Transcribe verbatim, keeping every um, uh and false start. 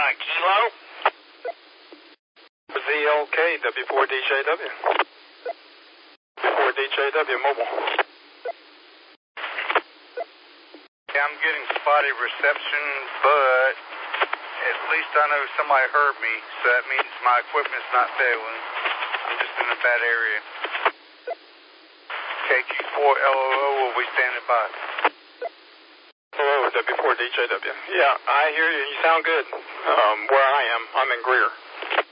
Kilo? Z L K, W four D J W. W four D J W mobile. Yeah, I'm getting spotty reception, but at least I know somebody heard me, so that means my equipment's not failing. I'm just in a bad area. K Q four L O O will be standing by. Hello, W four D J W. Yeah, I hear you. You sound good. Um, where I am, I'm in Greer.